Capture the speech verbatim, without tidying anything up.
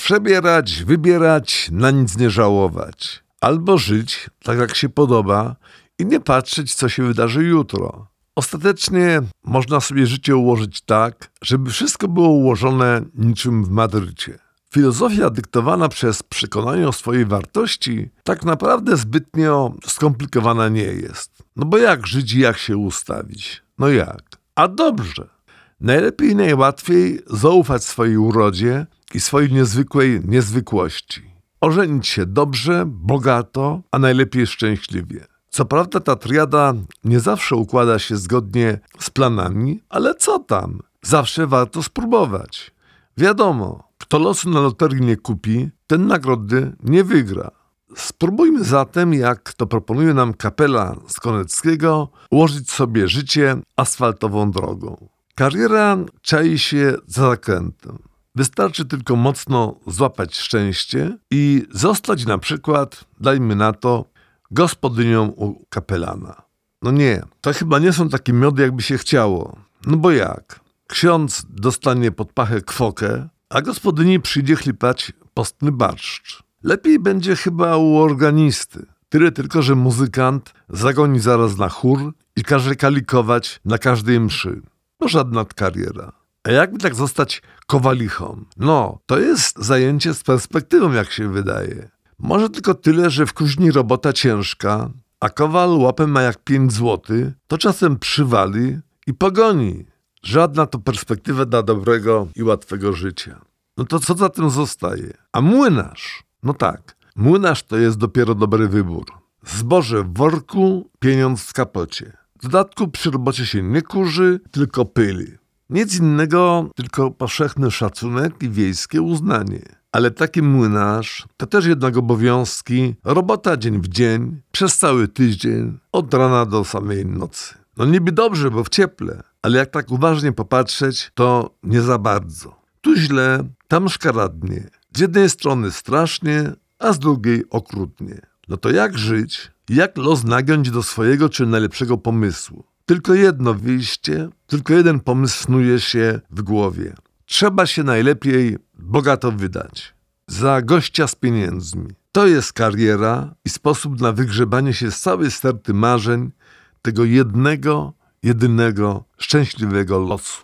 Przebierać, wybierać, na nic nie żałować. Albo żyć tak, jak się podoba i nie patrzeć, co się wydarzy jutro. Ostatecznie można sobie życie ułożyć tak, żeby wszystko było ułożone niczym w Madrycie. Filozofia dyktowana przez przekonanie o swojej wartości tak naprawdę zbytnio skomplikowana nie jest. No bo jak żyć i jak się ustawić? No jak? A dobrze. Najlepiej i najłatwiej zaufać swojej urodzie i swojej niezwykłej niezwykłości. Ożenić się dobrze, bogato, a najlepiej szczęśliwie. Co prawda ta triada nie zawsze układa się zgodnie z planami, ale co tam? Zawsze warto spróbować. Wiadomo, kto losu na loterii nie kupi, ten nagrody nie wygra. Spróbujmy zatem, jak to proponuje nam kapela z Koneckiego, ułożyć sobie życie asfaltową drogą. Kariera czai się za zakrętem. Wystarczy tylko mocno złapać szczęście i zostać na przykład, dajmy na to, gospodynią u kapelana. No nie, to chyba nie są takie miody, jakby się chciało. No bo jak? Ksiądz dostanie pod pachę kwokę, a gospodyni przyjdzie chlipać postny barszcz. Lepiej będzie chyba u organisty. Tyle tylko, że muzykant zagoni zaraz na chór i każe kalikować na każdej mszy. No żadna kariera. A jakby tak zostać kowalichą? No, to jest zajęcie z perspektywą, jak się wydaje. Może tylko tyle, że w kuźni robota ciężka, a kowal łapę ma jak pięć złotych, to czasem przywali i pogoni. Żadna to perspektywa dla dobrego i łatwego życia. No to co za tym zostaje? A młynarz? No tak, młynarz to jest dopiero dobry wybór. Zboże w worku, pieniądz w kapocie. W dodatku przy robocie się nie kurzy, tylko pyli. Nic innego, tylko powszechny szacunek i wiejskie uznanie. Ale taki młynarz to też jednak obowiązki, robota dzień w dzień, przez cały tydzień, od rana do samej nocy. No niby dobrze, bo w cieple, ale jak tak uważnie popatrzeć, to nie za bardzo. Tu źle, tam szkaradnie. Z jednej strony strasznie, a z drugiej okrutnie. No to jak żyć? Jak los nagiąć do swojego czy najlepszego pomysłu? Tylko jedno wyjście, tylko jeden pomysł snuje się w głowie. Trzeba się najlepiej bogato wydać. Za gościa z pieniędzmi. To jest kariera i sposób na wygrzebanie się z całej sterty marzeń tego jednego, jedynego, szczęśliwego losu.